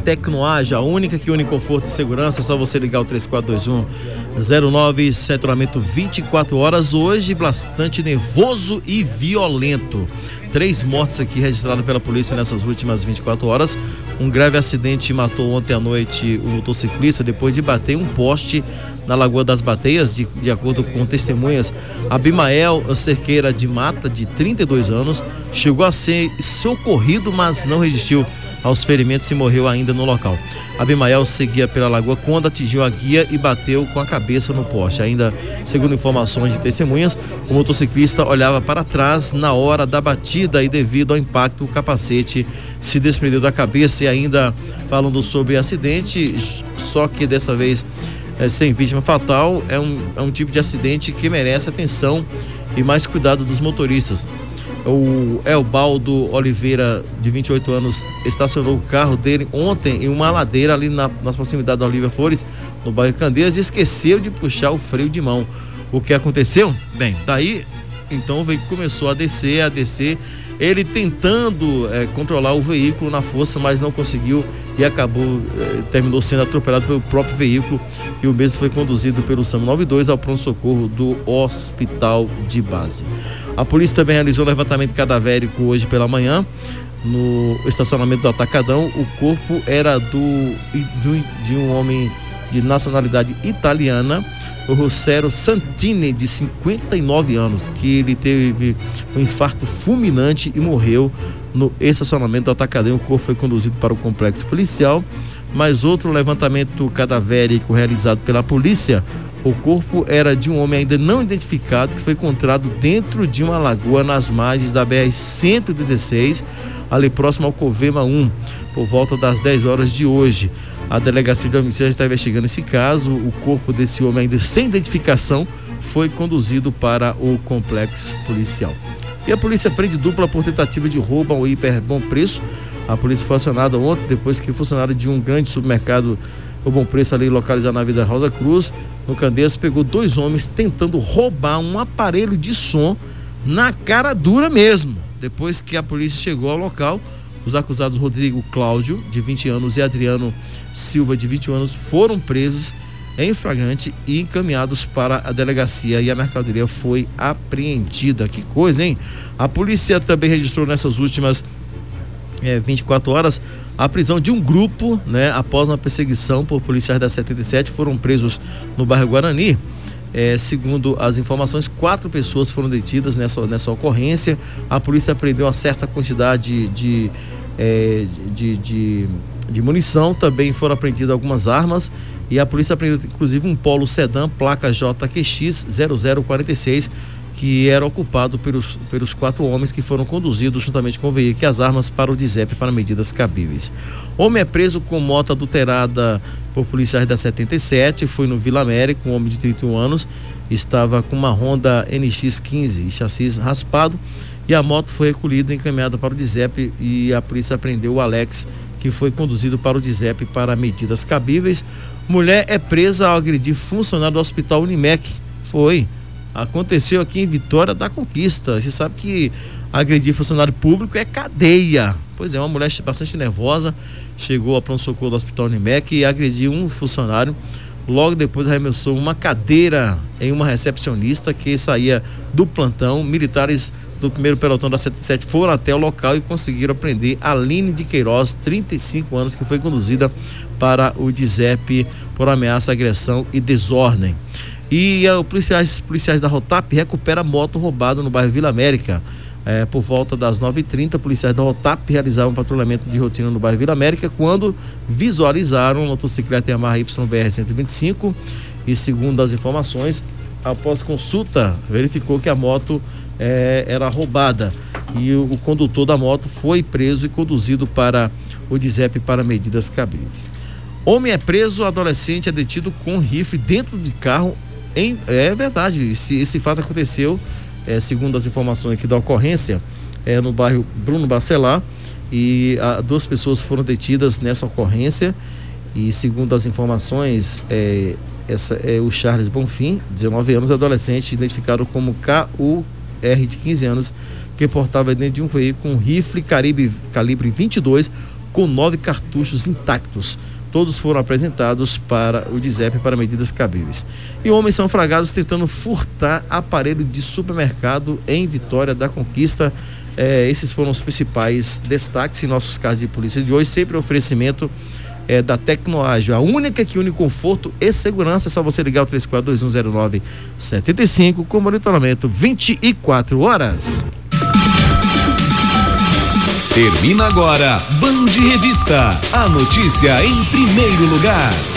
Tecnoage, a única que une conforto e segurança. É só você ligar o 3421-09, setoramento 24 horas. Hoje, bastante nervoso e violento. 3 mortes aqui registradas pela polícia nessas últimas 24 horas. Um grave acidente matou ontem à noite o motociclista depois de bater um poste na Lagoa das Bateias, de acordo com testemunhas. Abimael Cerqueira de Mata, de 32 anos, chegou a ser socorrido, mas não resistiu aos ferimentos e morreu ainda no local. Abimael seguia pela lagoa quando atingiu a guia e bateu com a cabeça no poste. Ainda, segundo informações de testemunhas, o motociclista olhava para trás na hora da batida e, devido ao impacto, o capacete se desprendeu da cabeça. E ainda falando sobre acidente, só que dessa vez sem vítima fatal, é um tipo de acidente que merece atenção e mais cuidado dos motoristas. O Elbaldo Oliveira, de 28 anos, estacionou o carro dele ontem em uma ladeira ali nas proximidades da Olívia Flores, no bairro Candeias, e esqueceu de puxar o freio de mão. O que aconteceu? Bem, daí então o veículo começou a descer, ele tentando controlar o veículo na força, mas não conseguiu e terminou sendo atropelado pelo próprio veículo, e o mesmo foi conduzido pelo SAMU 92 ao pronto-socorro do Hospital de Base. A polícia também realizou um levantamento cadavérico hoje pela manhã no estacionamento do Atacadão. O corpo era de um homem de nacionalidade italiana, o Russero Santini, de 59 anos, que ele teve um infarto fulminante e morreu no estacionamento do Atacadão. O corpo foi conduzido para o complexo policial. Mais outro levantamento cadavérico realizado pela polícia. O corpo era de um homem ainda não identificado, que foi encontrado dentro de uma lagoa nas margens da BR-116, ali próximo ao Covema 1, por volta das 10 horas de hoje. A delegacia de homicídio está investigando esse caso. O corpo desse homem, ainda sem identificação, foi conduzido para o complexo policial. E a polícia prende dupla por tentativa de roubo ao hiper Bom Preço. A polícia foi acionada ontem depois que funcionário de um grande supermercado, o Bom Preço, ali localizado na Avenida Rosa Cruz, no Candeias, pegou 2 homens tentando roubar um aparelho de som na cara dura mesmo. Depois que a polícia chegou ao local, os acusados Rodrigo Cláudio, de 20 anos, e Adriano Silva, de 21 anos, foram presos em flagrante e encaminhados para a delegacia, e a mercadoria foi apreendida. Que coisa, hein? A polícia também registrou nessas últimas 24 horas a prisão de um grupo, após uma perseguição por policiais da 77, foram presos no bairro Guarani. Segundo as informações, 4 pessoas foram detidas nessa ocorrência. A polícia apreendeu uma certa quantidade de munição, também foram apreendidas algumas armas, e a polícia apreendeu inclusive um Polo Sedã, placa JQX 0046, que era ocupado pelos 4 homens que foram conduzidos juntamente com o veículo e as armas para o DIZEP para medidas cabíveis. Homem é preso com moto adulterada por policiais da 77, foi no Vila América. Um homem de 31 anos estava com uma Honda NX15 e chassi raspado, e a moto foi recolhida e encaminhada para o DIZEP, e a polícia apreendeu o Alex, que foi conduzido para o DIZEP para medidas cabíveis. Mulher é presa ao agredir funcionário do Hospital Unimed. Aconteceu aqui em Vitória da Conquista. Você sabe que agredir funcionário público é cadeia. Pois é, uma mulher bastante nervosa chegou ao pronto-socorro do Hospital Unimed e agrediu um funcionário. Logo depois arremessou uma cadeira em uma recepcionista que saía do plantão. Militares do 1º pelotão da 77 foram até o local e conseguiram prender Aline de Queiroz, 35 anos, que foi conduzida para o DIZEP por ameaça, agressão e desordem. E os policiais da Rotap recuperam a moto roubada no bairro Vila América. Por volta das 9h30, policiais da Rotap realizavam um patrulhamento de rotina no bairro Vila América quando visualizaram uma motocicleta Yamaha YBR 125, e, segundo as informações, após consulta, verificou que a moto era roubada, e o condutor da moto foi preso e conduzido para o DIZEP para medidas cabíveis. Homem é preso, adolescente é detido com rifle dentro de carro. É verdade, esse fato aconteceu, segundo as informações aqui da ocorrência, no bairro Bruno Bacelar, e 2 pessoas foram detidas nessa ocorrência, e, segundo as informações, o Charles Bonfim, 19 anos, adolescente, identificado como KUR, de 15 anos, que portava dentro de um veículo um rifle calibre 22 com 9 cartuchos intactos. Todos foram apresentados para o DISEP para medidas cabíveis. E homens são flagrados tentando furtar aparelho de supermercado em Vitória da Conquista. Esses foram os principais destaques em nossos casos de polícia de hoje, sempre oferecimento da Tecnoágil, a única que une conforto e segurança. É só você ligar o 34210975 com monitoramento 24 horas. Termina agora Band Revista, a notícia em primeiro lugar.